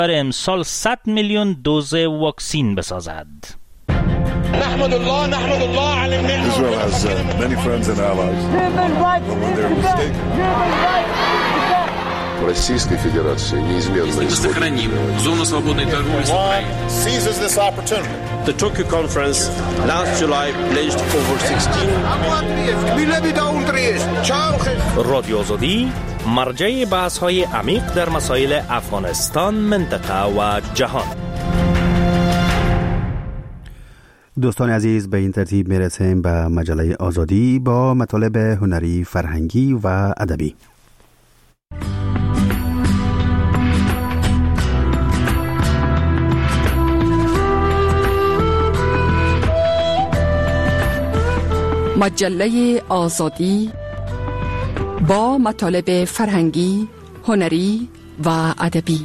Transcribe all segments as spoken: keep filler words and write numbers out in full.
امسال صد میلیون دوز واکسین بسازد. نحمد الله نحمد الله علی النعمة. Israel has uh, many friends and allies. But when they're mistaken. Российской Федерации неизменно сохраним зону свободной торговли с Украиной. Seizes this opportunity. The Tokyo conference last July pledged over sixteen. رادیو آزادی مرجع بحث‌های عمیق در مسائل افغانستان، منطقه و جهان. دوستان عزیز، به این ترتیب میرسیم به مجله آزادی با مطالب هنری، فرهنگی و ادبی. مجله آزادی با مطالب فرهنگی، هنری و ادبی.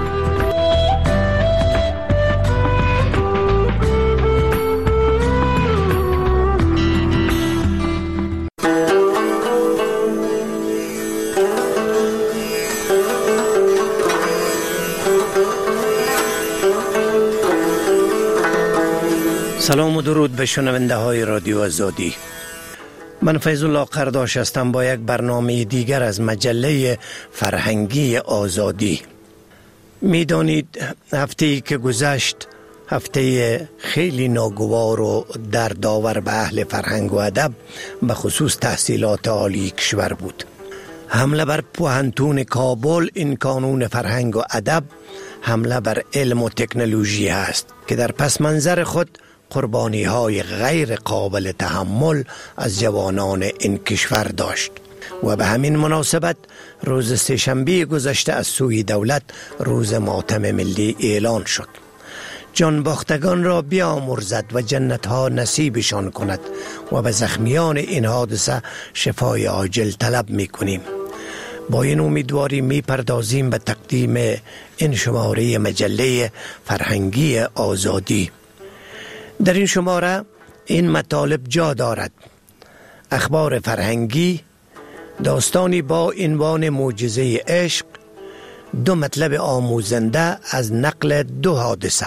سلام و درود به شنونده های رادیو آزادی. من فیض الله قرداش هستم با یک برنامه دیگر از مجله فرهنگی آزادی. میدانید هفته‌ای که گذشت هفته خیلی ناگوار و دردآور به اهل فرهنگ و ادب، به خصوص تحصیلات عالی کشور بود. حمله بر پوهنتون کابل این کانون فرهنگ و ادب حمله بر علم و تکنولوژی است که در پس منظر خود قربانی های غیر قابل تحمل از جوانان این کشور داشت و به همین مناسبت روز سه‌شنبه گذشته از سوی دولت روز ماتم ملی اعلان شد. جان باختگان را بیامرزد و جنت ها نصیبشان کند و به زخمیان این حادثه شفای عاجل طلب می کنیم. با این امیدواری می پردازیم به تقدیم این شماره مجله فرهنگی آزادی. در این شماره این مطالب جا دارد: اخبار فرهنگی، داستانی با عنوان معجزه عشق، دو مطلب آموزنده از نقل دو حادثه،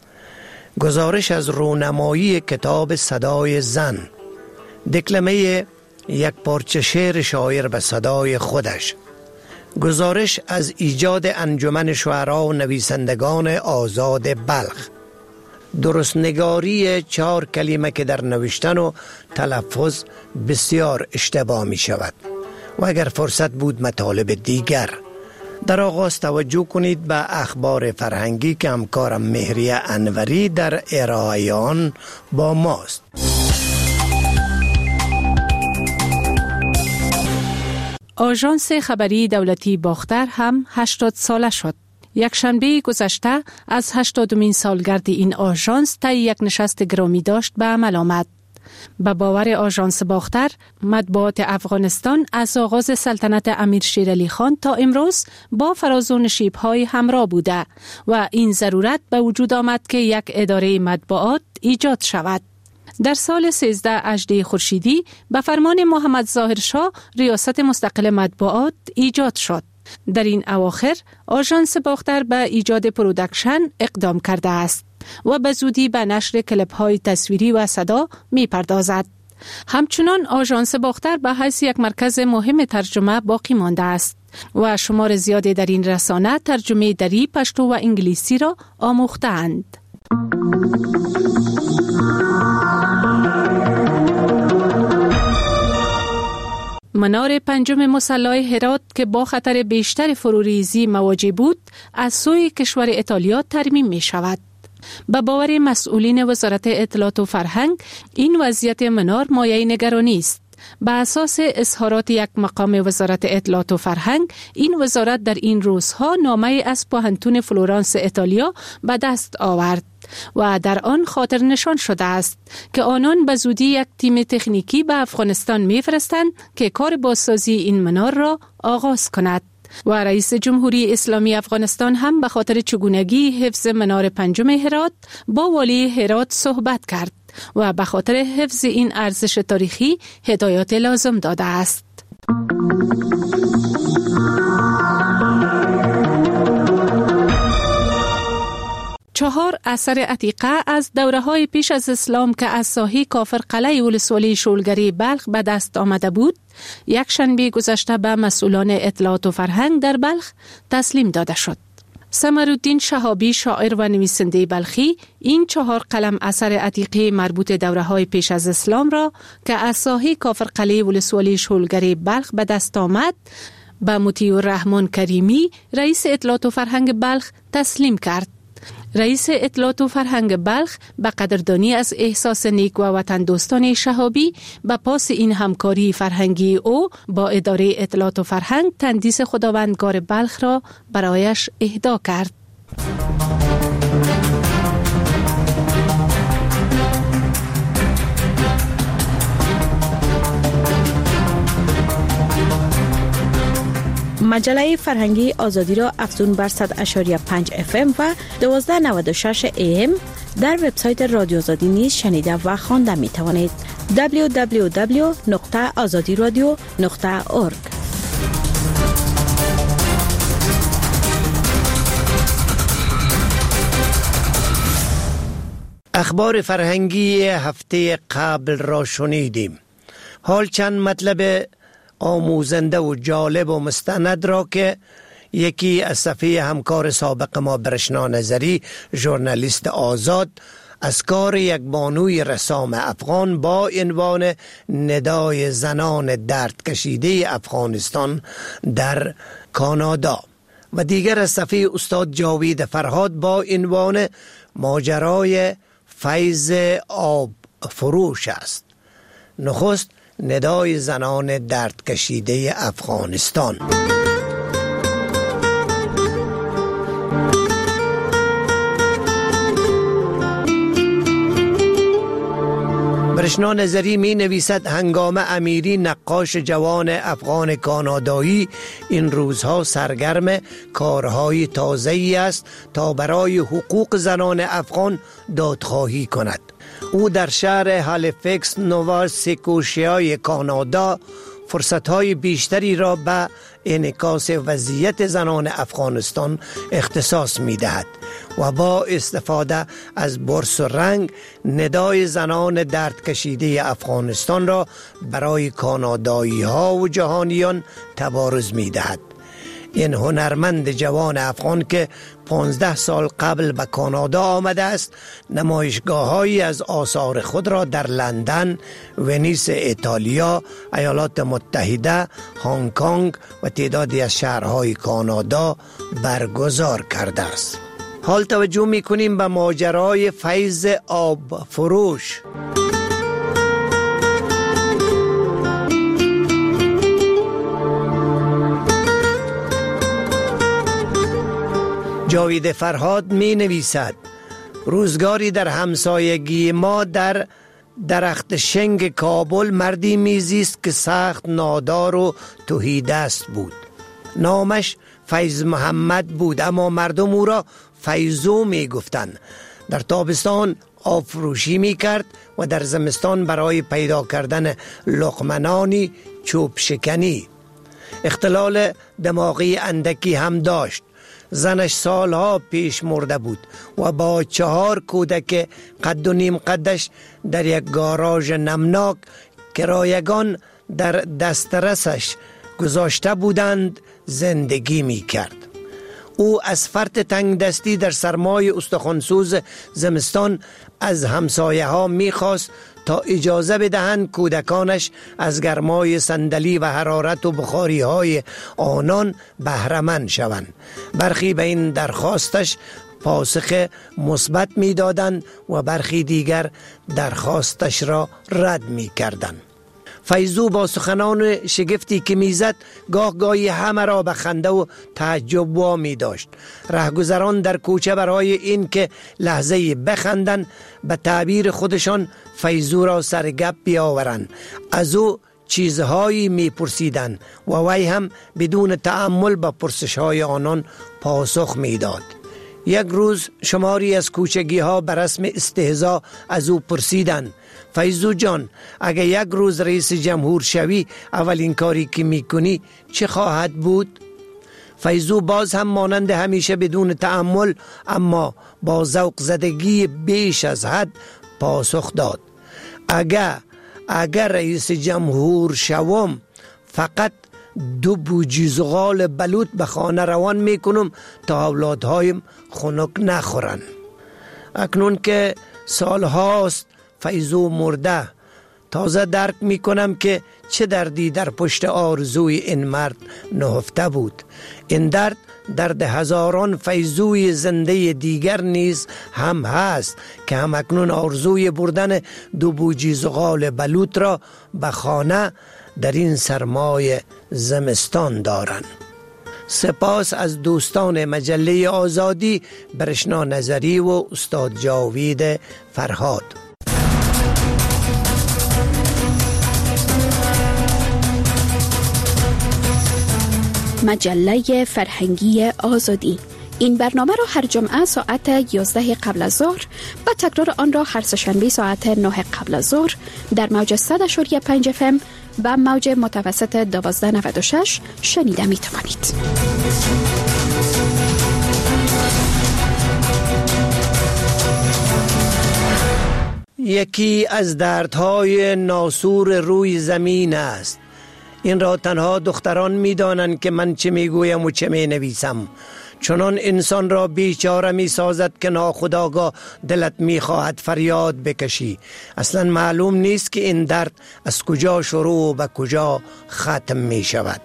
گزارش از رونمایی کتاب صدای زن، دکلمه یک پارچه شعر شاعر به صدای خودش، گزارش از ایجاد انجمن شعرا و نویسندگان آزاد بلخ، درست نگاری چهار کلمه که در نوشتن و تلفظ بسیار اشتباه می شود و اگر فرصت بود مطالب دیگر. در آغاز توجه کنید به اخبار فرهنگی که همکارم مهریه انوری در ارائه آن با ماست. آژانس خبری دولتی باختر هم هشتاد ساله شد. یک شنبه گذشته از هشتادمین سالگرد این آژانس طی یک نشست گرامی داشت به عمل آمد. به باور آژانس باختر، مطبوعات افغانستان از آغاز سلطنت امیر شیر علی خان تا امروز با فراز و نشیب‌های همراه بوده و این ضرورت به وجود آمد که یک اداره مطبوعات ایجاد شود. در سال سیزده اژده خورشیدی به فرمان محمد ظاهر شاه ریاست مستقل مطبوعات ایجاد شد. در این اواخر آژانس باختر به ایجاد پرودکشن اقدام کرده است و به زودی به نشر کلیپ‌های تصویری و صدا می پردازد. همچنان آژانس باختر به حیث یک مرکز مهم ترجمه باقی مانده است و شمار زیادی در این رسانه ترجمه دری، پشتو و انگلیسی را آموخته‌اند. منار پنجم مسلح هرات که با خطر بیشتر فروریزی مواجه بود، از سوی کشور ایتالیا ترمیم می شود. به باور مسئولین وزارت اطلاعات و فرهنگ، این وضعیت منار مایه نگرانی است. به اساس اظهارات یک مقام وزارت اطلاعات و فرهنگ، این وزارت در این روزها نامه از پوهنتون فلورانس ایتالیا به دست آورد و در آن خاطر نشان شده است که آنان به زودی یک تیم تکنیکی به افغانستان می‌فرستند که کار بازسازی این منار را آغاز کند. و رئیس جمهوری اسلامی افغانستان هم به خاطر چگونگی حفظ منار پنجم هرات با والی هرات صحبت کرد و به خاطر حفظ این ارزش تاریخی هدایات لازم داده است. چهار اثر عتیقه از دوره های پیش از اسلام که از ساحه کافر قلعه ولسوالی شولگری بلخ به دست آمده بود، یک شنبه گذشته به مسئولان اطلاعات و فرهنگ در بلخ تسلیم داده شد. سمرالدین شهابی، شاعر و نویسنده بلخی، این چهار قلم اثر عتیقه مربوط دوره های پیش از اسلام را که از ساحه کافر قلعه ولسوالی شولگری بلخ به دست آمد به مطیع الرحمن کریمی، رئیس اطلاعات و فرهنگ بلخ تسلیم کرد. رئیس اطلاعات و فرهنگ بلخ به قدردانی از احساس نیک و وطن دوستان شهابی به پاس این همکاری فرهنگی او با اداره اطلاعات و فرهنگ تندیس خداوندگار بلخ را برایش اهدا کرد. مجله فرهنگی آزادی را افزون بر صد و پنج ممیز اف ام و دوازده نود و شش ای ام در وبسایت رادیو آزادی نیز شنیده و خوانده می توانید. دبلیو دبلیو دبلیو نقطه آزادی رادیو نقطه اورگ. اخبار فرهنگی هفته قبل را شنیدیم. حال چند مطلب آموزنده و جالب و مستند را که یکی از صفحه همکار سابق ما برشنا نظری، ژورنالیست آزاد، از کار یک بانوی رسام افغان با عنوان ندای زنان درد کشیده افغانستان در کانادا و دیگر از صفحه استاد جاوید فرهاد با عنوان ماجرای فیض آب فروش است. نخست ندای زنان درد کشیده افغانستان. برشنا نظری می نویسد هنگام امیری نقاش جوان افغان کانادایی این روزها سرگرم کارهای تازه‌ای است تا برای حقوق زنان افغان دادخواهی کند. او در شهر هالیفکس، نووا سکوشیای کانادا فرصتهای بیشتری را به انعکاس وضعیت زنان افغانستان اختصاص می دهد و با استفاده از برس و رنگ ندای زنان درد کشیده افغانستان را برای کانادایی ها و جهانیان تبارز می دهد. این هنرمند جوان افغان که پانزده سال قبل به کانادا آمده است، نمایشگاه‌هایی از آثار خود را در لندن، ونیس ایتالیا، ایالات متحده، هنگ کنگ و تعدادی از شهرهای کانادا برگزار کرده است. حال توجه می‌کنیم به ماجرای فیض آب فروش. جاوید فرهاد می نویسد روزگاری در همسایگی ما در درخت شنگ کابل مردی میزیست که سخت نادار و تهیدست بود. نامش فیض محمد بود، اما مردم او را فیضو می گفتند. در تابستان آب فروشی می کرد و در زمستان برای پیدا کردن لقمنانی چوب شکنی. اختلال دماغی اندکی هم داشت. زنش سالها پیش مرده بود و با چهار کودک قد و نیم قدش در یک گاراژ نمناک کرایگان در دسترسش گذاشته بودند زندگی می کرد. او از فرط تنگ دستی در سرمای استخوانسوز زمستان از همسایه ها می خواست تا اجازه بدهند کودکانش از گرمای صندلی و حرارت و بخاری های آنان بهره‌مند شوند. برخی به این درخواستش پاسخ مثبت می دادند و برخی دیگر درخواستش را رد می کردند. فیضو با سخنان شگفتی که میزد گاه گاهی همه را به خنده و تعجب وامی داشت. رهگذران در کوچه برای این که لحظه‌ای بخندند به تعبیر خودشان فیضو را سرگپ بیاورند از او چیزهایی میپرسیدند و وی هم بدون تأمل به پرسش‌های آنان پاسخ میداد. یک روز شماری از کوچگی ها به رسم استهزا از او پرسیدند فیضو جان، اگه یک روز رئیس جمهور شوی اولین کاری که میکنی چه خواهد بود؟ فیضو باز هم مانند همیشه بدون تأمل اما با ذوق زدگی بیش از حد پاسخ داد: اگر اگر رئیس جمهور شوم فقط دو بوجی زغال بلوط به خانه روان میکنم تا اولادهایم خنک نخورن. اکنون که سالهاست فیضو مرده، تازه درک میکنم که چه دردی در پشت آرزوی این مرد نهفته بود. این درد درد هزاران فیضوی زنده دیگر نیز هم هست که هم اکنون آرزوی بردن دو بوجی زغال بلوط را به خانه در این سرمای زمستان دارند. سپاس از دوستان مجله آزادی، برشنا نظری و استاد جاوید فرهاد. مجله فرهنگی آزادی. این برنامه را هر جمعه ساعت یازده قبل از ظهر و تکرار آن را هر سه‌شنبه ساعت نه قبل از ظهر در موج صد و پنج اف ام و موج متوسط دوازده نود و شش شنیده می توانید. یکی از دردهای ناسور روی زمین است. این را تنها دختران می دانند که من چه می گویم و چه می نویسم. چنان انسان را بیچاره می سازد که ناخودآگاه دلت می خواهد فریاد بکشی. اصلا معلوم نیست که این درد از کجا شروع و به کجا ختم می شود.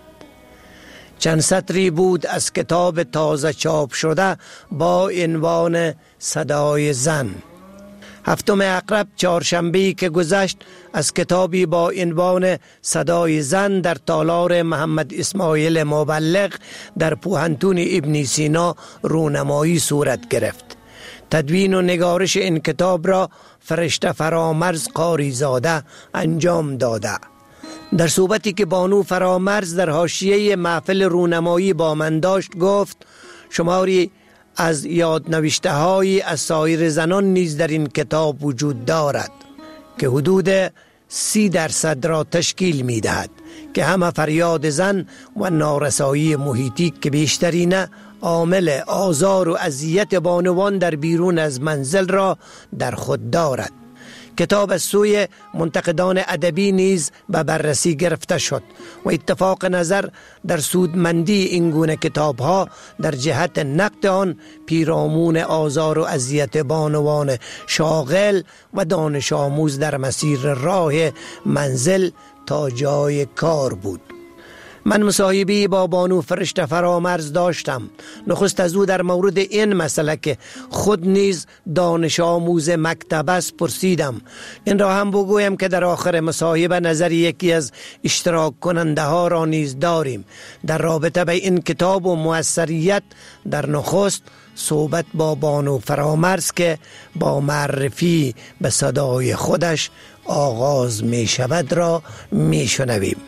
چند سطری بود از کتاب تازه چاپ شده با عنوان صدای زن. هفتم عقرب چهارشنبه‌ای که گذشت از کتابی با عنوان صدای زن در تالار محمد اسماعیل مبلغ در پوهنتون ابن سینا رونمایی صورت گرفت. تدوین و نگارش این کتاب را فرشته فرامرز قاری زاده انجام داده. در صحبتی که بانو فرامرز در حاشیه محفل رونمایی با من داشت گفت: شماری از یادنوشته های از سایر زنان نیز در این کتاب وجود دارد که حدود سی درصد را تشکیل می دهد که همه فریاد زن و نارسایی محیطی که بیشترین عامل آزار و اذیت بانوان در بیرون از منزل را در خود دارد. کتاب از سوی منتقدان ادبی نیز به بررسی گرفته شد و اتفاق نظر در سودمندی این گونه کتاب ها در جهت نقد آن پیرامون آزار و اذیت بانوان شاغل و دانش آموز در مسیر راه منزل تا جای کار بود. من مصاحبه‌ای با بانو فرشته فرامرز داشتم. نخست از او در مورد این مسئله که خود نیز دانش آموز مکتب است پرسیدم. این را هم بگویم که در آخر مصاحبه نظر یکی از اشتراک کننده ها را نیز داریم در رابطه به این کتاب و موثریت. در نخست صحبت با بانو فرامرز که با معرفی به صدای خودش آغاز می شود را می شنویم.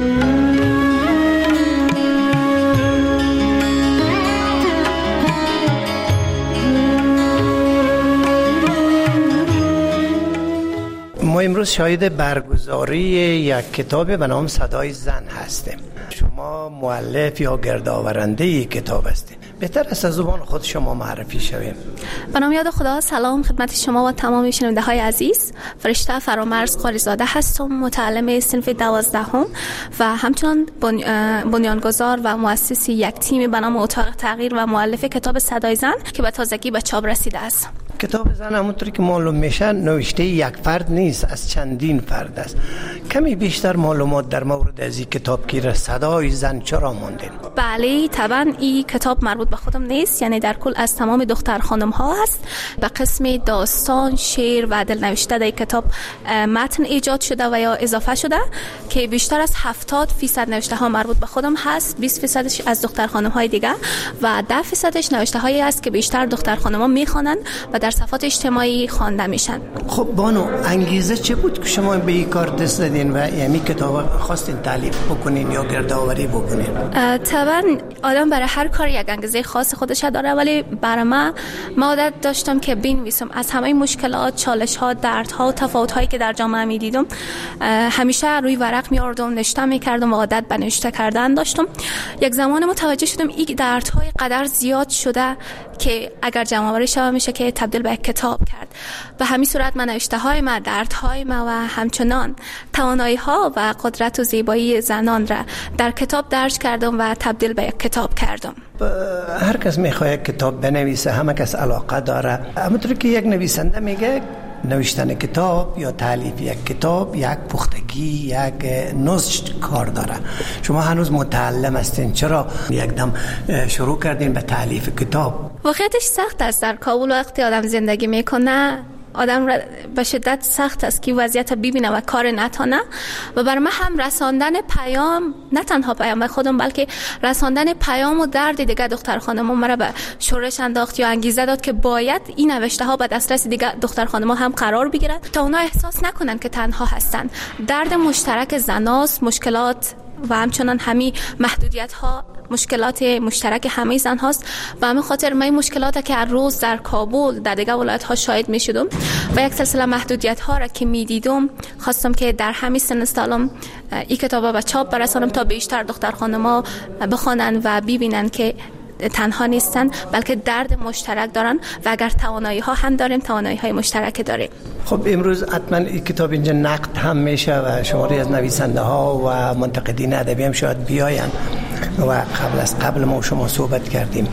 ما امروز شاهد برگزاری یک کتاب به نام صدای زن هستیم. شما مؤلف یا گردآورنده این کتاب هستید. بهتر است از زبان خود شما معرفی شویم. به نام یاد خدا. سلام خدمت شما و تمام شنونده های عزیز. فرشته فرامرز قاریزاده هستم، متعلم صنف دوازدهم و همچنان بنیانگذار و مؤسس یک تیم به نام اتاق تغییر و مؤلف کتاب صدای زن که به تازگی به چاپ رسیده است. کتاب زن همونطوری که معلوم میشه نوشته یک فرد نیست، از چندین فرد است. کمی بیشتر معلومات در مورد از این کتاب که صدای زن چرا موندین؟ بله طبعا این کتاب مربوط به خودم نیست، یعنی در کل از تمام دختر خانم ها هست. به قسم داستان، شعر و دلنوشته در کتاب متن ایجاد شده و یا اضافه شده که بیشتر از هفتاد فیصد نوشته ها مربوط به خودم هست، بیست فیصدش از دختر خانم های دیگه و ده فیصدش نوشته هایی است که بیشتر دختر خانم ها میخوانند و در صفحات اجتماعی خوانده میشن. خب بانو، انگیزه چه بود که شما به این کار دست دادین و یعنی کتاب خواستین تالیف بکنین یا گردآوری بکنین؟ طبعا آدم برای هر کار یک انگیزه خاص خودش داره، ولی برای من ما عادت داشتم که بنویسم از همه مشکلات، چالش ها، درد ها و تفاوت هایی که در جامعه می دیدم. همیشه روی ورق می آوردم، نوشته می کردم و عادت به نوشته کردن داشتم. یک زمان متوجه شدم این دردهای قدر زیاد شده که اگر جمع آوری شود میشه که تبدیل به کتاب کرد. به همین صورت من نوشته های ما، دردهای ما و همچنان توانایی ها و قدرت و زیبایی زنان را در کتاب درج کردم و تبدیل به یک کتاب کردم. هر کس میخواد کتاب بنویسه، همه کس علاقه داره. همونطور که یک نویسنده میگه نوشتن کتاب یا تالیف یک کتاب یک پختگی، یک نضج کار داره. شما هنوز متعلم هستین، چرا یک دم شروع کردین به تالیف کتاب؟ واقعیتش سخت است. در کابل وقتی آدم زندگی میکنه آدم را به شدت سخت است که وضعیت ببینه و کار نتانه. و برای من هم رساندن پیام، نه تنها پیام به خودم بلکه رساندن پیام و درد دیگه دختر خانم‌ها مرا به شورش انداخت یا انگیزه داد که باید این نوشته ها به دسترس دیگه دختر خانم‌ها هم قرار بگیرد تا اونا احساس نکنن که تنها هستن. درد مشترک زناست، مشکلات و همچنان همین محدودیت ها مشکلات مشترک همه زن هاست. و همین خاطر من مشکلات که هر روز در کابل در دیگه ولایت ها شاهد می شدم و یک سلسله محدودیت ها را که می دیدم خواستم که در همین سن سالم این کتابا به چاپ برسانم تا بیشتر دختر خانم‌ها بخوانن و ببینن که تنها نیستن بلکه درد مشترک دارن و اگر توانایی ها هم داریم، توانایی های مشترک داریم. خب امروز حتما این کتاب اینجا نقد هم میشه و شماری از نویسنده ها و منتقدین ادبی هم شاید بیاین و قبل از قبل ما شما صحبت کردیم.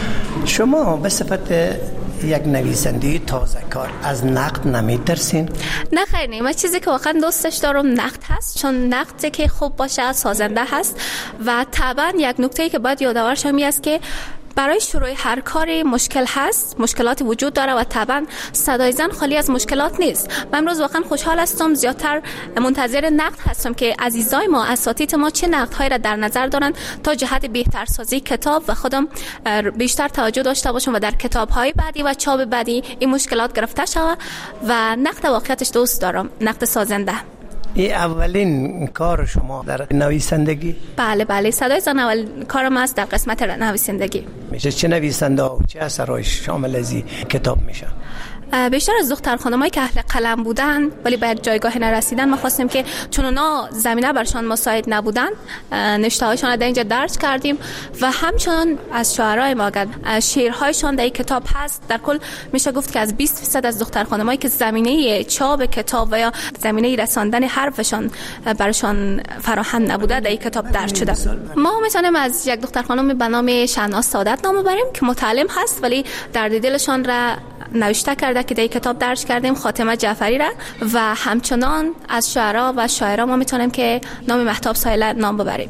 شما به صفت یک نویسنده تازه کار از نقد نمیترسین؟ نه خیر، نه. من چیزی که واقعا دوستش دارم نقد هست، چون نقدی که خوب باشه سازنده هست. و طبعا یک نکته‌ای که باید یادآور شم این است که برای شروع هر کاری مشکل هست، مشکلات وجود داره و طبعا صدای زن خالی از مشکلات نیست. من امروز واقعا خوشحال هستم، زیادتر منتظر نقد هستم که عزیزای ما، اساتید ما چه نقدهایی را در نظر دارن تا جهت بهترسازی کتاب و خودم بیشتر توجه داشته باشم و در کتاب‌های بعدی و چاپ بعدی این مشکلات گرفته شود. و نقد واقعیتش دوست دارم، نقد سازنده. این اولین کار شما در نویسندگی؟ بله بله، صدای زن اول کارم است در قسمت نویسندگی. میشه چه نویسنده و چه اثرهای شامل از این کتاب میشن؟ بیشتر از دختر خانمایی که اهل قلم بودن ولی به یک جایگاه نرسیدن، ما خواستیم که چون اونا زمینه برشان مساعد نبودن نوشته هایشان در اینجا درج کردیم و همچنان از شاعرای ما شعرهایشان در این کتاب هست. در کل میشه گفت که از بیست درصد از دختر خانمایی که زمینه چاپ کتاب و یا زمینه رساندن حرفشان برشان فراهم نبوده در این کتاب درج شده. ما میتونیم از یک دختر خانم به نام شهناز سعادت نام ببریم که متعلم هست ولی درد دلشان را نوشته کرده که در کتاب درج کردیم، خاتمه جعفری را. و همچنان از شاعرها و شاعرها ما میتونیم که نام مهتاب سایله نام ببریم.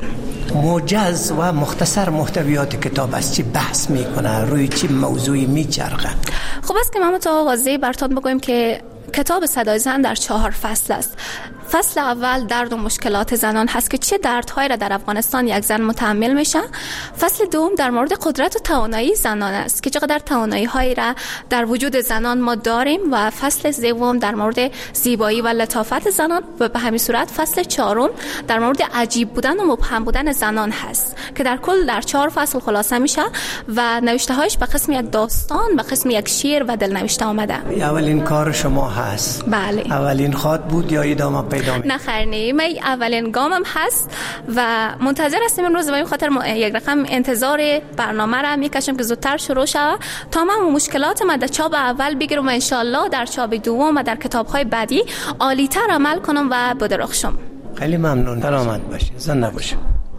موجز و مختصر محتویات کتاب از چی بحث میکنه، روی چی موضوعی میچرخه؟ خب است که ما تا واضح براتون بگویم که کتاب صدای زن در چهار فصل است. فصل اول درد و مشکلات زنان هست که چه دردهایی را در افغانستان یک زن متحمل میشه. فصل دوم در مورد قدرت و توانایی زنان است که چقدر توانایی هایی را در وجود زنان ما داریم. و فصل سوم در مورد زیبایی و لطافت زنان. و به همین صورت فصل چهارم در مورد عجیب بودن و مبهم بودن زنان هست که در کل در چهار فصل خلاصه میشه و نوشته هایش به قسم یک داستان، به قسم یک شعر و دلنوشته آمده. اولین کار شما هست؟ بله. اولین خط بود یا ادامه پیدا می؟ نه خیر، نه. من اولین گامم هست و منتظر هستم امروز به این خاطر یک رقم انتظار برنامه را میکشم که زودتر شروع شود تا من مشکلات ما در چاپ اول بگیرم و ان شاء الله در چاپ دوم و در کتاب‌های بعدی عالی‌تر عمل کنم و بدرخشم. خیلی ممنون. سلامت باشی، زنده باشی.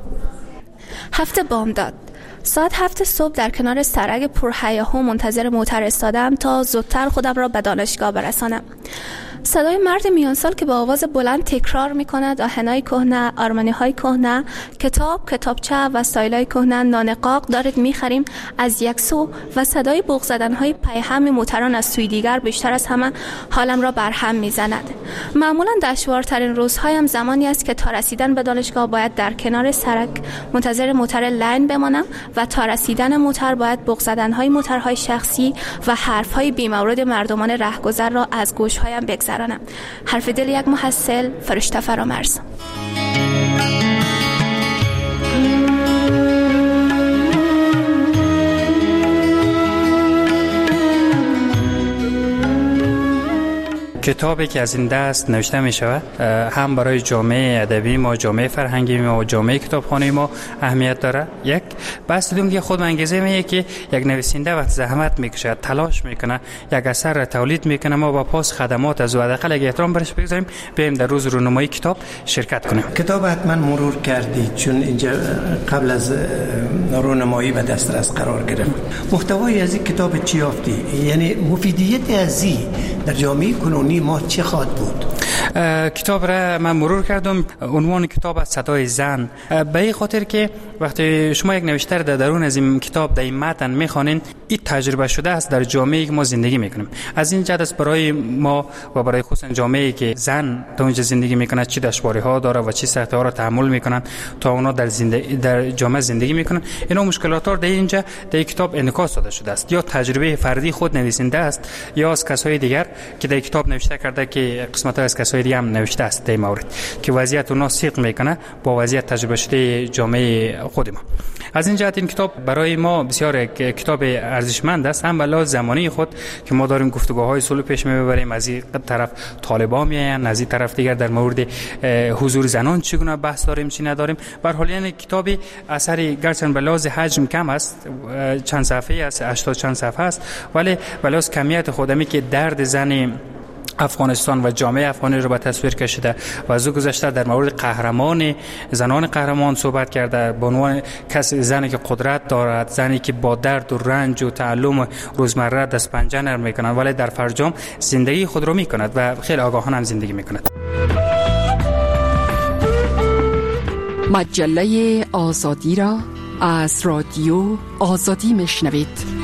هفته بامداد ساعت هفت صبح در کنار سرک پرهیاهو منتظر موتر ایستادم تا زودتر خودم را به دانشگاه برسانم. صدای مرد میانسال که با آواز بلند تکرار میکند آهنای کهنه، آرمانی‌های کهنه، کتاب، کتابچه و استایلای کهنه، نان قاق دارید میخریم از یک سو و صدای بوق زدن‌های پیهم موتران از سوی دیگر بیشتر از همه حالم را برهم میزند. معمولا دشوارترین روزهایم زمانی است که تا رسیدن به دانشگاه باید در کنار سرک منتظر موتر لاین بمانم و تا رسیدن موتر باید بوق زدن‌های موترهای شخصی و حرف‌های بی‌مورد مردمان رهگذر را از گوش‌هایم بگذرانم. حرف دل یک محصل، فرشته فرامرز. کتابی که از این دست نوشته می شود هم برای جامعه ادبی ما، جامعه فرهنگی ما و جامعه کتابخانه ما اهمیت داره. یک بحث دوم که خود انگیزه میه که یک نویسنده وقت زحمت میکشه، تلاش میکنه، یک اثر را تولید میکنه، ما با پاس خدمات از او حداقل اگه احترام برش بگذاریم، بریم در روز رونمایی کتاب شرکت کنیم. کتاب حتما مرور کردید چون اینجا قبل از رونمایی به دسترس قرار گرفت. محتوای از این کتاب چی یافتی؟ یعنی مفیدیت از این در جامعه کنونی ما چه خواهد بود؟ کتاب را من مرور کردم. عنوان کتاب از صدای زن، به این خاطر که وقتی شما یک نوشته در درون از این کتاب در این متن میخوانین، این تجربه شده است در جامعه‌ای که ما زندگی میکنیم. از این جهت است برای ما و برای خصوصا جامعه‌ای که زن در اونجا زندگی میکنه چی دشواری‌ها داره و چی سختی‌ها را تحمل میکنن تا اونا در زندگی در جامعه زندگی میکنن، اینا مشکلات را در اینجا در کتاب انعکاس داده شده است. یا تجربه فردی خود نویسنده است یا از کسای دیگر که در کتاب نوشته کرده که قسمت‌ها از کسای دیگه هم نوشته است در مورد که وضعیت اونا سیق میکنه با وضعیت تجربه شده جامعه خود ما. از این جهت این کتاب برای ما بسیار کتاب ارزشمند است، هم به لحاظ زمانی خود که ما داریم گفتگوهای صلح پیش میبریم، از این طرف طالبان میاین، از این طرف دیگر در مورد حضور زنان چگونه بحث داریم چی نداریم. به هر حال یعنی کتابی اثری گرچند به لحاظ حجم کم است، چند صفحه است، هشتاد چند صفحه است، ولی به لحاظ کمیت خودمی که درد زن افغانستان و جامعه افغانی رو به تصویر کشیده و از او گذشته در مورد قهرمان زنان قهرمان صحبت کرده، به عنوان کسی زنی که قدرت دارد، زنی که با درد و رنج و تعلم روزمره دست پنجه نرم میکنند ولی در فرجام زندگی خود رو میکند و خیلی آگاهانه هم زندگی میکند. مجله آزادی را از رادیو آزادی میشنوید.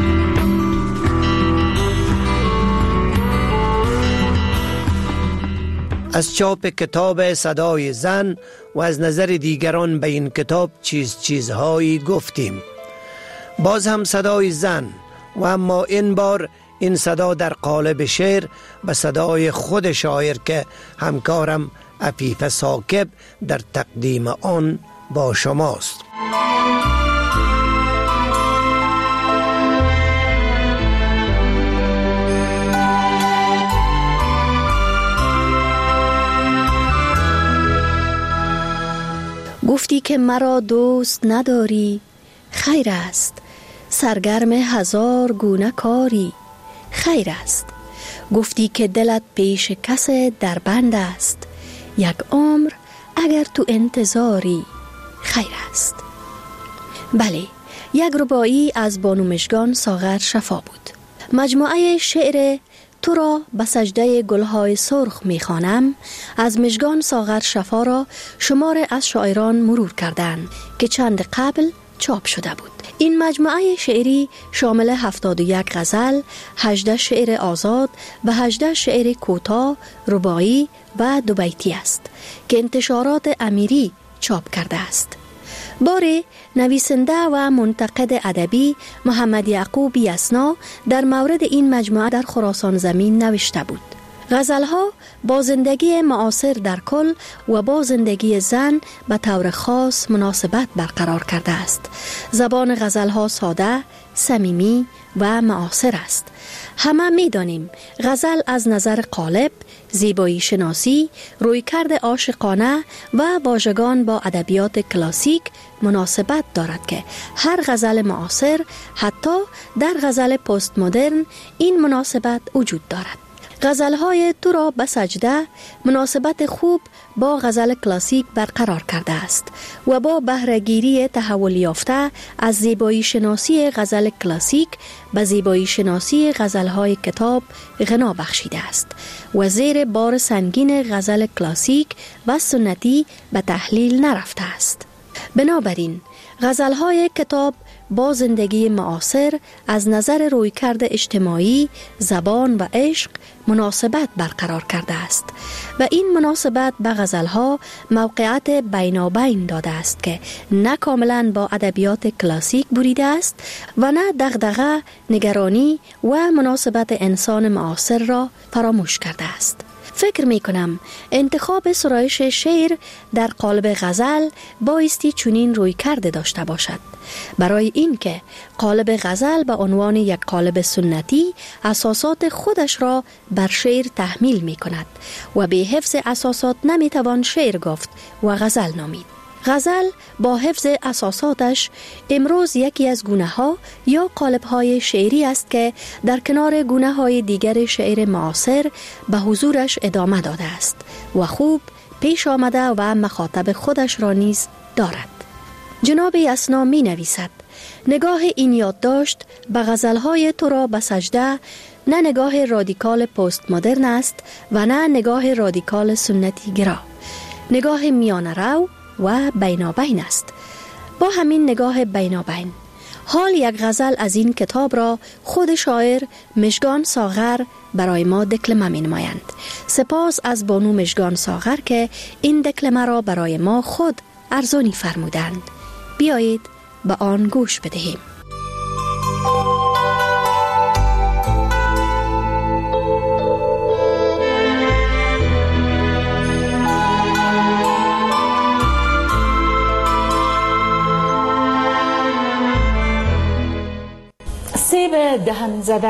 از چاپ کتاب صدای زن و از نظر دیگران به این کتاب چیز چیزهایی گفتیم. باز هم صدای زن و اما این بار این صدا در قالب شعر به صدای خود شاعر که همکارم عفیف ثاقب در تقدیم آن با شماست. گفتی که مرا دوست نداری، خیر است. سرگرم هزار گونه کاری، خیر است. گفتی که دلت پیش کس در بند است، یک عمر اگر تو انتظاری، خیر است. بله، یک رباعی از بانو مژگان ساغر شفا بود. مجموعه شعر تو را به سجده گلهای سرخ میخوانم از مژگان ساغر شفا را شمار از شاعران مرور کردند که چند قبل چاپ شده بود. این مجموعه شعری شامل هفتاد و یک غزل، هجده شعر آزاد و هجده شعر کوتاه، رباعی و دو بیتی است که انتشارات امیری چاپ کرده است. باره نویسنده و منتقد ادبی محمد یعقوب یسنا در مورد این مجموعه در خراسان زمین نوشته بود: غزلها با زندگی معاصر در کل و با زندگی زن به طور خاص مناسبت برقرار کرده است. زبان غزلها ساده، صمیمی و معاصر است. همه می دانیم غزل از نظر قالب، زیبایی شناسی، رویکرد عاشقانه و واژگان با ادبیات کلاسیک مناسبت دارد که هر غزل معاصر حتی در غزل پست مدرن این مناسبت وجود دارد. غزل‌های تو را به سجده مناسبت خوب با غزل کلاسیک برقرار کرده است و با بهره‌گیری تحول یافته از زیبایی شناسی غزل کلاسیک به زیبایی شناسی غزل‌های کتاب غنا بخشیده است و زیر بار سنگین غزل کلاسیک و سنتی به تحلیل نرفته است. بنابراین غزل‌های کتاب با زندگی معاصر از نظر رویکرد اجتماعی، زبان و عشق مناسبت برقرار کرده است و این مناسبت به غزل‌ها موقعیت بینابین داده است که نه کاملا با ادبیات کلاسیک بریده است و نه دغدغه، نگرانی و مناسبت انسان معاصر را فراموش کرده است. فکر می کنم انتخاب سرایش شعر در قالب غزل بایستی چنین روی کرده داشته باشد، برای اینکه قالب غزل به عنوان یک قالب سنتی اساسات خودش را بر شعر تحمیل می کند و به حفظ اساسات نمی توان شعر گفت و غزل نامید. غزل با حفظ اساساتش امروز یکی از گونه ها یا قالب های شعری است که در کنار گونه های دیگر شعر معاصر به حضورش ادامه داده است و خوب پیش آمده و مخاطب خودش را نیز دارد. جناب اسنا می نویسد: نگاه این یادداشت به غزل های تو را به سجده نه نگاه رادیکال پست مدرن است و نه نگاه رادیکال سنتی گرا، نگاه میانه رو و بینابین است. با همین نگاه بینابین حال یک غزل از این کتاب را خود شاعر مژگان ساغر برای ما دکلمه می نمایند. سپاس از بانو مژگان ساغر که این دکلمه را برای ما خود ارزانی فرمودند. بیایید به آن گوش بدهیم. سیب دهن زده،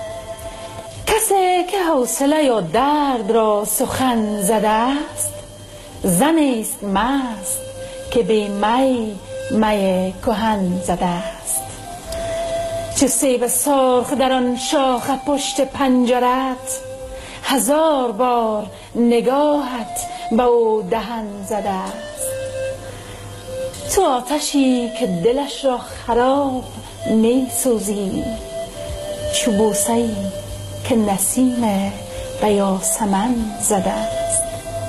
کسی که حوصله یا درد را سخن زده است، زنی است مست که به می می کهن زده است. چه سیب سرخ در آن شاخ پشت پنجرت، هزار بار نگاهت به او دهن زده است. تو آتشی که دلش را خراب می سوزی، چو بوسه‌ای که نسیم به یاسمن زده است.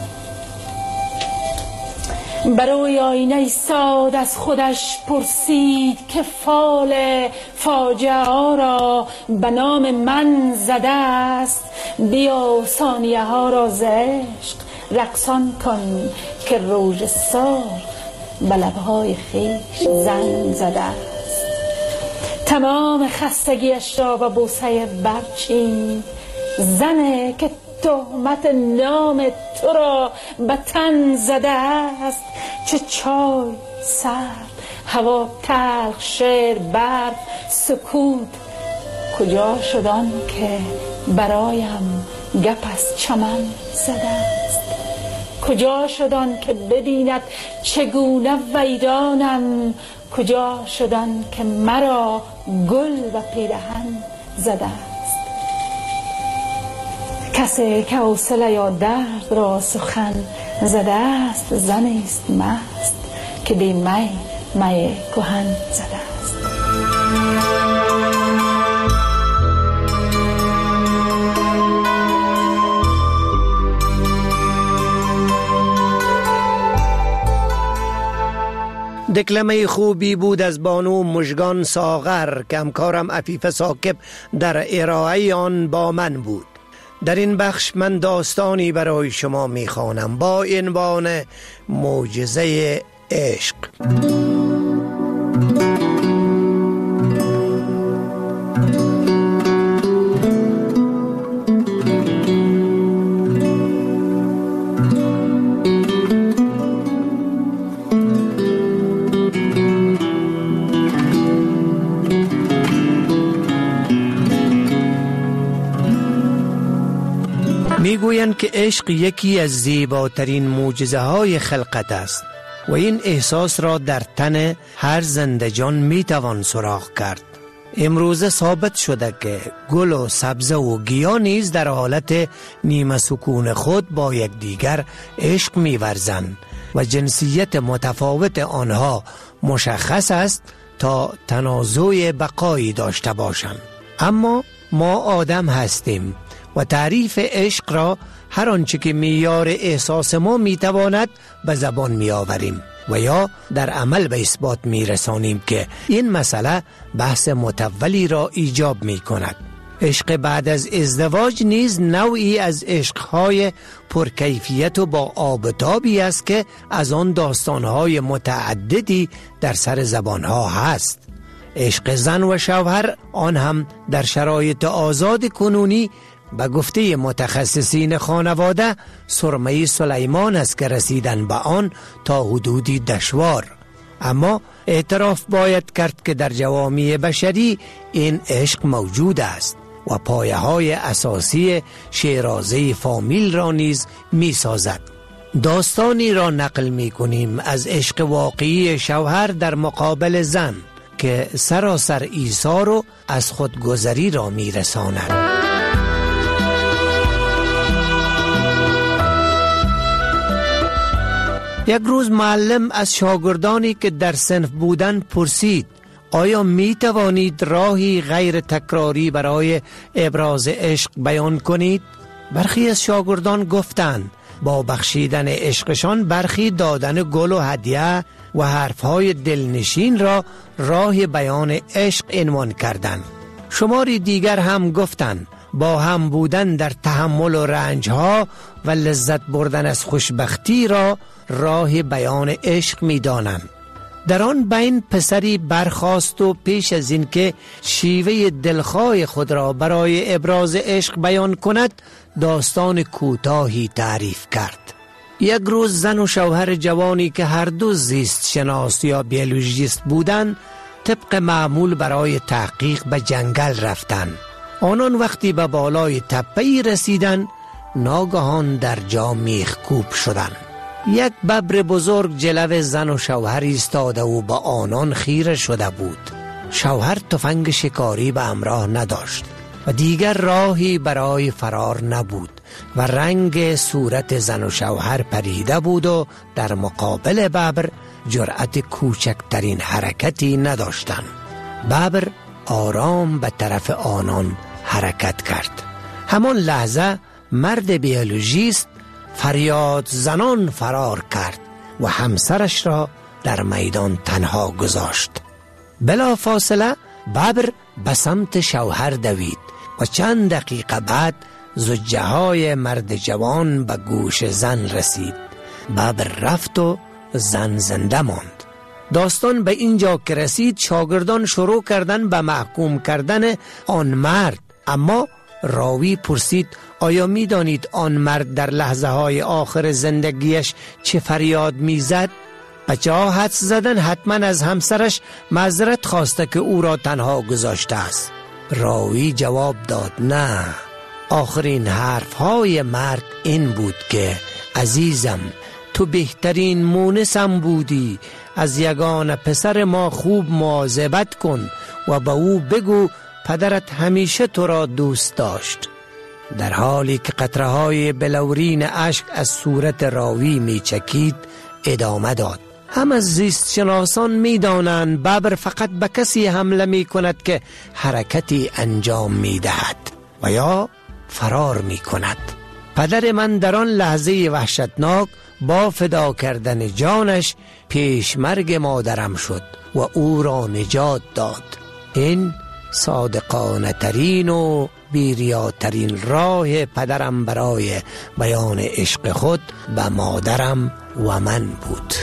بروی آینه ایستاد از خودش پرسید که فال فاجعه ها را به نام من زده است. بیا ثانیه ها را ز عشق رقصان کن که روج سرخ به لبهای خویش زن زده است. تمام خستگیش را به بوسه برچین، زنه که تهمت نام تو را به تن زده است. چه چای سرد، هوا تلخ، شعر برف، سکوت، کجا شد آن که برایم گپ از چمن زده است؟ کجا شد آن که ببیند چگونه ویرانم؟ کجا شد آن که مرا گل و پیرهن زده است؟ کسی که حوصله یا درد را سخن زده است، زنی است مست که به می می کهن زده است. دکلمه خوبی بود از بانو مژگان ساغر که همکارم عفیف ثاقب در ارائه آن با من بود. در این بخش من داستانی برای شما میخوانم با عنوان معجزه عشق. میگویند که عشق یکی از زیباترین معجزه های خلقت است و این احساس را در تن هر زنده جان میتوان سراغ کرد. امروزه ثابت شده که گل و سبزه و گیاه نیز در حالت نیمه سکون خود با یکدیگر عشق می‌ورزند و جنسیت متفاوت آنها مشخص است تا تنازع بقایی داشته باشند. اما ما آدم هستیم و تعریف عشق را هر آنچه که معیار احساس ما میتواند به زبان میآوریم و یا در عمل به اثبات میرسانیم که این مسئله بحث متولی را ایجاب میکند. عشق بعد از ازدواج نیز نوعی از عشقهای پرکیفیت و با آبتابی است که از آن داستانهای متعددی در سر زبانها هست. عشق زن و شوهر آن هم در شرایط آزاد کنونی به گفته متخصصین خانواده سرمه سلیمان است که رسیدن به آن تا حدودی دشوار. اما اعتراف باید کرد که در جوامع بشری این عشق موجود است و پایه های اساسی شیرازه فامیل را نیز می سازد. داستانی را نقل می کنیم از عشق واقعی شوهر در مقابل زن که سراسر ایثار و از خودگذری را می رساند. یک روز معلم از شاگردانی که در صنف بودن پرسید آیا می توانید راهی غیر تکراری برای ابراز عشق بیان کنید؟ برخی از شاگردان گفتند با بخشیدن عشقشان برخی دادن گل و هدیه و حرفهای دلنشین را راه بیان عشق عنوان کردند. شماری دیگر هم گفتند با هم بودن در تحمل و رنجها و لذت بردن از خوشبختی را راه بیان عشق می دانند. در آن بین پسری برخاست و پیش از این که شیوه دلخواه خود را برای ابراز عشق بیان کند داستان کوتاهی تعریف کرد. یک روز زن و شوهر جوانی که هر دو زیست شناس یا بیولوژیست بودند طبق معمول برای تحقیق به جنگل رفتند. آنان وقتی به بالای تپه‌ای رسیدند ناگهان در جا میخکوب شدند. یک ببر بزرگ جلو زن و شوهر ایستاده و با آنان خیره شده بود. شوهر تفنگ شکاری به همراه نداشت و دیگر راهی برای فرار نبود و رنگ صورت زن و شوهر پریده بود و در مقابل ببر جرأت کوچکترین حرکتی نداشتند. ببر آرام به طرف آنان حرکت کرد. همان لحظه مرد بیولوژیست فریاد زنان فرار کرد و همسرش را در میدان تنها گذاشت. بلا فاصله ببر به سمت شوهر دوید و چند دقیقه بعد زجه های مرد جوان به گوش زن رسید. ببر رفت و زن زنده ماند. داستان به اینجا که رسید شاگردان شروع کردن به محکوم کردن آن مرد، اما راوی پرسید آیا می دانید آن مرد در لحظه های آخر زندگیش چه فریاد می زد؟ بچه ها حدس زدن حتما از همسرش معذرت خواسته که او را تنها گذاشته است. راوی جواب داد نه، آخرین حرف های مرد این بود که عزیزم تو بهترین مونسم بودی، از یگان پسر ما خوب مواظبت کن و به او بگو پدرت همیشه تو را دوست داشت. در حالی که قطره های بلورین اشک از صورت راوی می چکید ادامه داد. هم از زیست شناسان می دانند ببر فقط به کسی حمله می کند که حرکتی انجام می دهد و یا فرار می کند. پدر من در آن لحظه وحشتناک با فدا کردن جانش پیشمرگ مادرم شد و او را نجات داد. این صادقانه ترین و بیریاترین راه پدرم برای بیان عشق خود به مادرم و من بود.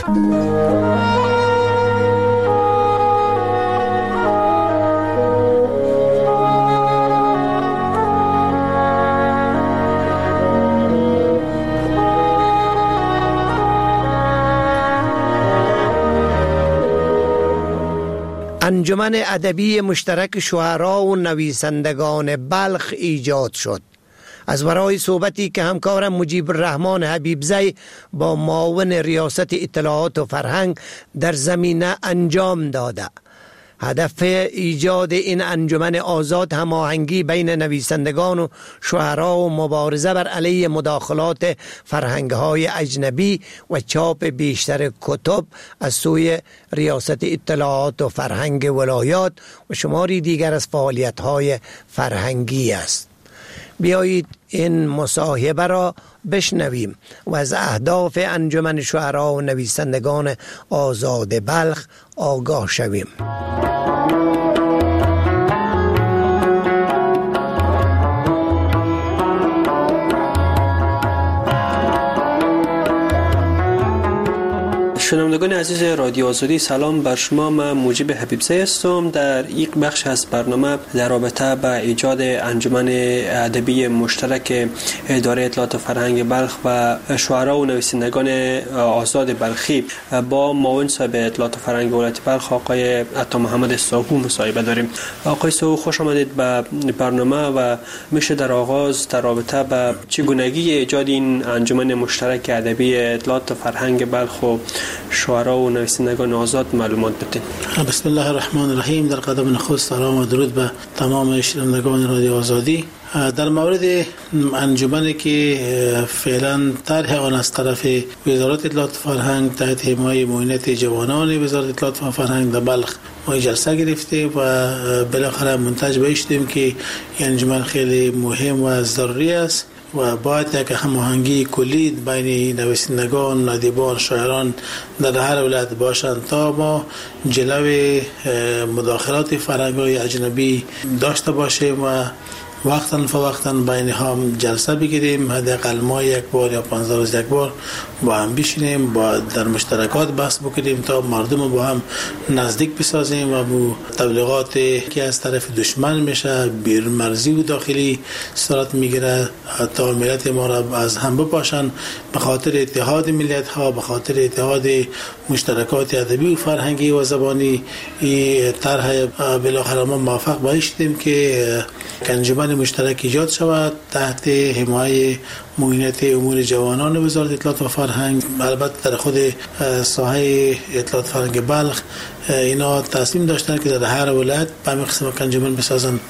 انجمن ادبی مشترک شعرا و نویسندگان بلخ ایجاد شد. از برای صحبتی که همکارم مجیب الرحمن حبیبزی با معاون ریاست اطلاعات و فرهنگ در زمینه انجام داده، هدف ایجاد این انجمن آزاد هماهنگی بین نویسندگان و شعرا و مبارزه بر علیه مداخلات فرهنگ‌های اجنبی و چاپ بیشتر کتب از سوی ریاست اطلاعات و فرهنگ ولایات و شماری دیگر از فعالیت‌های فرهنگی است. بیایید این مصاحبه را بشنویم و از اهداف انجمن شعرا و نویسندگان آزاد بلخ آگاه شویم. شنوندگان عزیز رادیو آزادی، سلام بر شما. من موجب حبیبزی هستم. در یک بخش از برنامه در رابطه با ایجاد انجمن ادبی مشترک اداره اطلاعات و فرهنگ بلخ و شعرا و نویسندگان آزاد بلخی با معاون صاحب اطلاعات و فرهنگ ولایت بلخ آقای عطا محمد ساهو مصاحبه داریم. آقای ساهو، خوش آمدید به برنامه و میشه در آغاز در رابطه با چگونگی ایجاد این انجمن مشترک ادبی اطلاعات و فرهنگ بلخ و شعرا و نویسندگان آزاد معلومات بدید؟ بسم الله الرحمن الرحیم. در قدم نخست سلام و درود به تمام شنوندگان رادیو آزادی. در مورد انجمنی که فعلا طرح آن از طرف وزارت اطلاعات و فرهنگ تحت حمایت معاونت جوانان وزارت اطلاعات و فرهنگ در بلخ ما جلسه گرفته و بالاخره منتج به شدیم که این انجمن خیلی مهم و ضروری است و باید یک هماهنگی کلی بین نویسندگان، ادیبان، شاعران در هر ولایت باشند تا ما جلوی مداخلات فرهنگ‌های اجنبی داشته باشیم و وقتاً فوقتاً بین هم جلسه بگیریم، حداقل ما یک بار یا پانزده روز یک بار با هم بشینیم، با در مشترکات بحث بکنیم تا مردم با هم نزدیک بسازیم و بو تبلیغات که از طرف دشمن میشه بیرون مرزی و داخلی صورت میگیره تا ملت ما را از هم بپاشن به خاطر اتحاد ملت ها، به خاطر اتحاد مشترکات ادبی و فرهنگی و زبانی. این طرح بالاخره ما موافق باشیم که انجمن مشترک ایجاد شود تحت حمایت معاونت امور جوانان وزارت اطلاعات و فرهنگ. البته در خود ساحه اطلاعات و فرهنگ بلخ اینا تصمیم داشتن که در هر ولایت به همین قسم انجمن بسازن.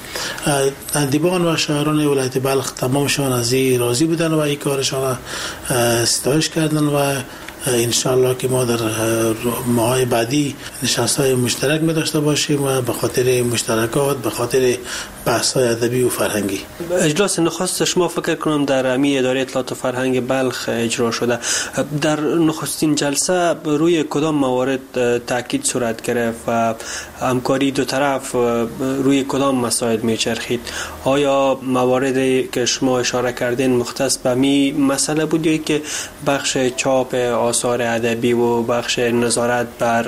ادیبان و شاعران ولایت بلخ تمامشان از این راضی بودن و این کارشان ستایش کردن و انشالله که ما در ماهای بعدی نشست‌های مشترک می داشته باشیم و به خاطر مشترکات، به خاطر بحث‌های ادبی و فرهنگی. اجلاس نخست شما فکر کنم در امی اداره اطلاعات و فرهنگ بلخ اجرا شده. در نخستین جلسه روی کدام موارد تاکید صورت گرفت و همکاری دو طرف روی کدام مسائل میچرخید؟ آیا مواردی که شما اشاره کردین مختص به می مسئله بود یا که بخش چاپ آثار ادبی و بخش نظارت بر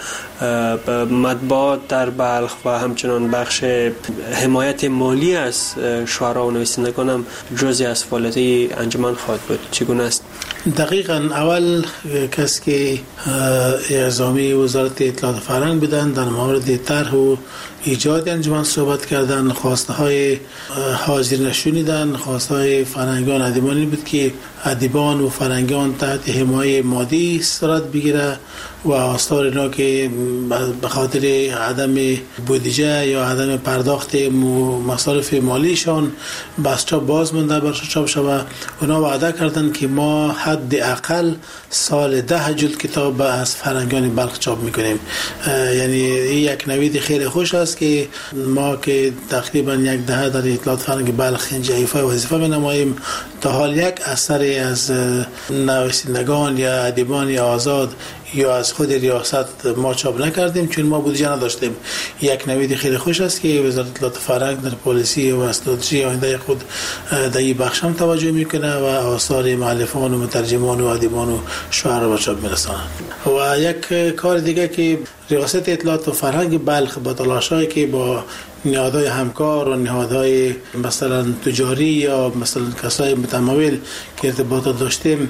مطبوعات در بلخ و همچنان بخش حمایت مالی از شعرا و نویسندگان هم جزئی از فعالیت انجمن خواهد بود؟ چگونه است؟ دقیقاً اول کسی که اعزامی وزارت اطلاعات و فرهنگ بودن در مورد طرح و ایجاد انجمن صحبت کردن، خواسته های حاضر نشونیدن، خواسته های فرهنگان ادیبانی بود که ادیبان و فرهنگان تحت حمایت مادی صورت بگیره و آثار اینا که به خاطر عدم بودجه یا عدم پرداخت مصارف مالیشان بس چاپ باز مونده برش چاپ شود. اونا وعده کردن که ما حد اقل سال ده جلد کتاب از فرهنگان بلخ چاپ میکنیم. یعنی این یک نوید خیلی خوش است که ما که تقریبا یک دهه در اطلاعات فرهنگ بلخ اینجا ایفای وظیفه می‌نماییم تا حال یک اثر از نویسندگان یا ادیبان آزاد یا از خود ریاست ما چاپ نکردیم چون ما بودجه نداشتیم. یک نوید خیلی خوش است که وزارت اطلاعات فرهنگ در پالیسی و استراتژی آینده خود در این بخش هم توجه میکنه و آثار مؤلفان و مترجمان و ادیبان و شعرا را چاپ میرسانه. و یک کار دیگه که ریاست اطلاعات و فرهنگ بلخ با تلاشایی که با نهادهای همکار و نهادهای مثلا تجاری یا مثلا کسای متمول که ارتباطات داشتیم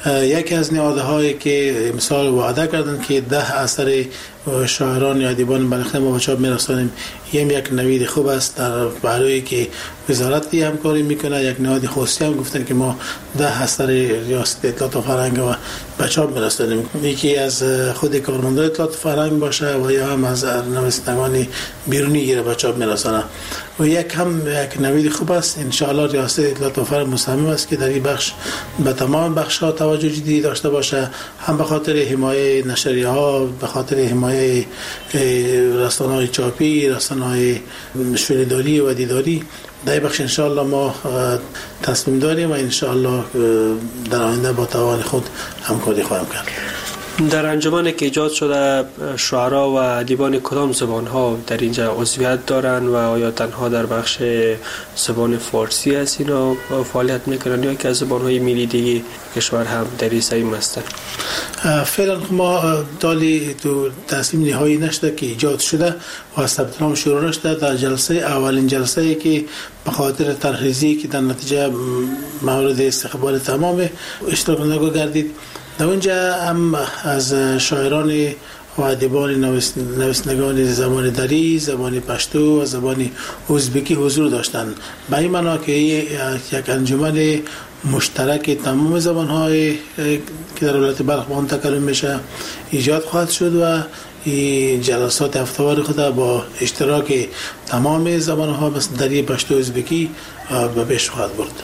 یکی از نهادهایی که مثال وعده کردن که ده اثر شاعران یا ادیبان بلخی ما به چاپ میرسانیم، این یک نوید خوب است. در برای که وزارت همکاری میکنه، یک نهاد خصوصی هم گفتن که ما ده اثر ریاست اطلاعات و فرهنگ و به چاپ میرسانیم، یکی از خود کارمندان اطلاعات و فرهنگ باشه و یا هم از نویسندگان بیرونی گیره به چاپ میرسانه و یک هم یک نوید خوب است. ان شاء الله ریاست اطلاعات و فرهنگ مصمم است که در این بخش به تمام بخش ها توجه جدی داشته باشه، هم به خاطر حمایت نشریه ها، به خاطر حمایت رسانه‌های چاپی، رسانه‌های شنیداری و دیداری. در بخش ان شاء الله ما تصمیم داریم و ان شاء الله در آینده با توان خود همکاری خواهیم کرد. در انجمنی که ایجاد شده شعرا و ادیبان کدام زبان ها در اینجا عضویت دارن و آیا تنها در بخش زبان فارسی است اینا فعالیت میکنن یا که از زبان های ملی دیگه کشور هم در این سیم هستن؟ فعلا ما دالی تو تصمیم نهایی نشده که ایجاد شده و ثبت نام شروع نشده. در جلسه اولین جلسه ای که به خاطر ترخیصی که در نتیجه مورد استقبال تمام اشتراک کنندگان گردید، در اونجا هم از شاعران و ادیبان نویسندگان زبان دری، زبان پشتو و زبان ازبکی حضور داشتند. به این معنا که یک انجمن مشترک تمام زبان‌های که در ولایت بلخ به آن تکلم میشه ایجاد خواهد شد و این جلسات هفته‌وار خود با اشتراک تمام زبان‌ها مثل دری، پشتو، ازبکی به پیش خواهد برد.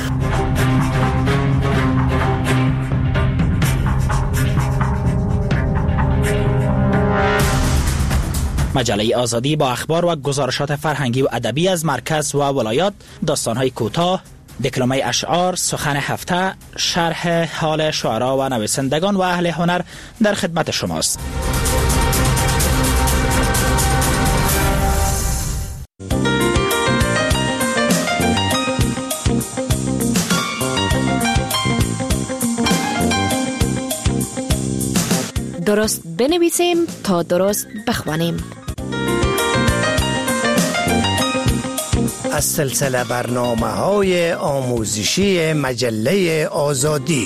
مجله آزادی با اخبار و گزارشات فرهنگی و ادبی از مرکز و ولایات، داستان‌های کوتاه، دکلمه اشعار، سخن هفته، شرح حال شعرا و نویسندگان و اهل هنر در خدمت شماست. درست بنویسیم تا درست بخوانیم. از سلسله برنامه‌های آموزشی مجله آزادی.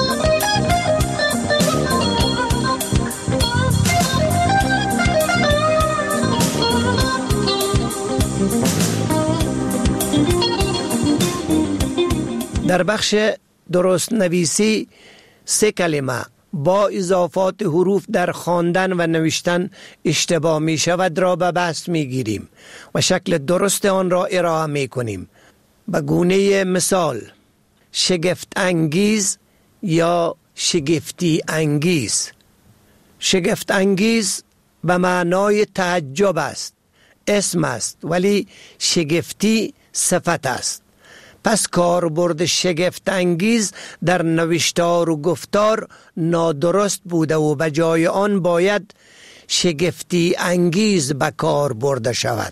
در بخش درست نویسی سه کلمه با اضافات حروف در خواندن و نوشتن اشتباه می شود را به بحث می گیریم و شکل درست آن را ارائه می کنیم. به گونه مثال شگفت انگیز یا شگفتی انگیز. شگفت انگیز به معنای تعجب است، اسم است، ولی شگفتی صفت است. پس کاربرد شگفت انگیز در نوشتار و گفتار نادرست بوده و به جای آن باید شگفتی انگیز به کار برده شود.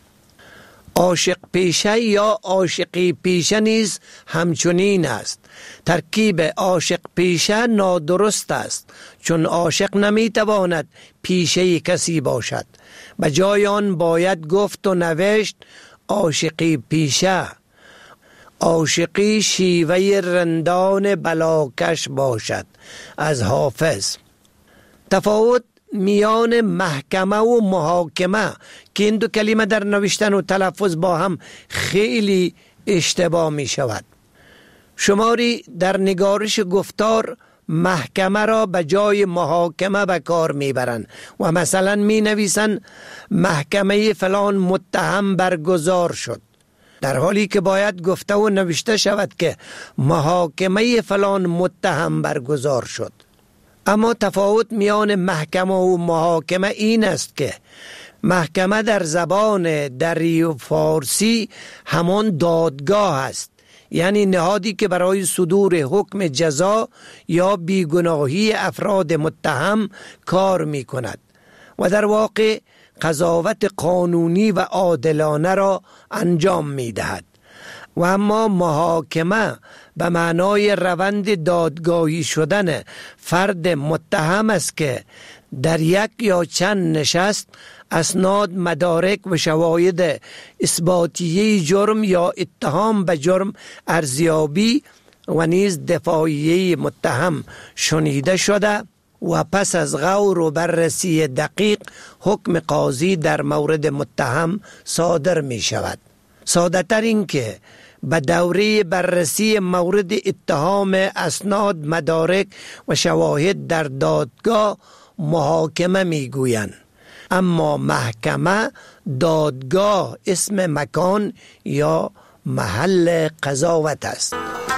عاشق پیشه یا عاشقی پیشه نیز همچنین است. ترکیب عاشق پیشه نادرست است، چون عاشق نمیتواند پیشه کسی باشد. به جای آن باید گفت و نوشت عاشقی پیشه. عاشقی شیوه رندان بلاکش باشد. از حافظ. تفاوت میان محکمه و محاکمه که این دو کلمه در نوشتن و تلفظ با هم خیلی اشتباه می شود. شماری در نگارش گفتار محکمه را به جای محاکمه به کار می برند و مثلا می نویسند محکمه فلان متهم برگزار شد، در حالی که باید گفته و نوشته شود که محاکمه فلان متهم برگزار شد. اما تفاوت میان محکمه و محاکمه این است که محکمه در زبان دری و فارسی همان دادگاه است، یعنی نهادی که برای صدور حکم جزا یا بیگناهی افراد متهم کار می کند و در واقع قضاوت قانونی و عادلانه را انجام می دهد. و اما محاکمه به معنای روند دادگاهی شدن فرد متهم است که در یک یا چند نشست اسناد، مدارک و شواهد اثباتیه جرم یا اتهام به جرم ارزیابی و نیز دفاعیه متهم شنیده شده و پس از غور و بررسی دقیق حکم قاضی در مورد متهم صادر می شود. ساده تر این که به دوره بررسی مورد اتهام اسناد، مدارک و شواهد در دادگاه محاکمه می گویند، اما محکمه دادگاه اسم مکان یا محل قضاوت است.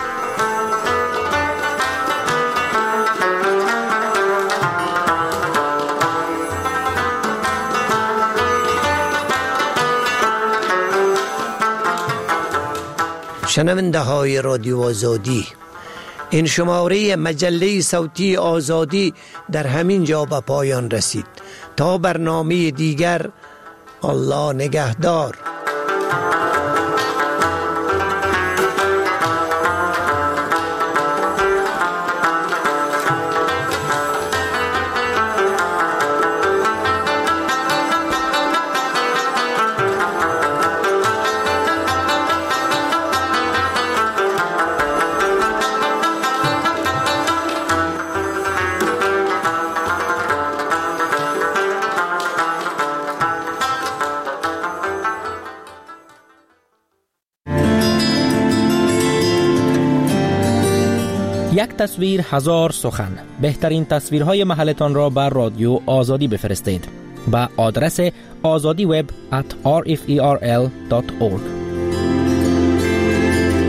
شنونده های رادیو آزادی، این شماره مجله صوتی آزادی در همین جا به پایان رسید. تا برنامه دیگر، الله نگهدار. یک تصویر هزار سخن. بهترین تصویرهای محلتان را بر رادیو آزادی بفرستید. با آدرس آزادی وب ات آر اف ای آر ال دات اورگ.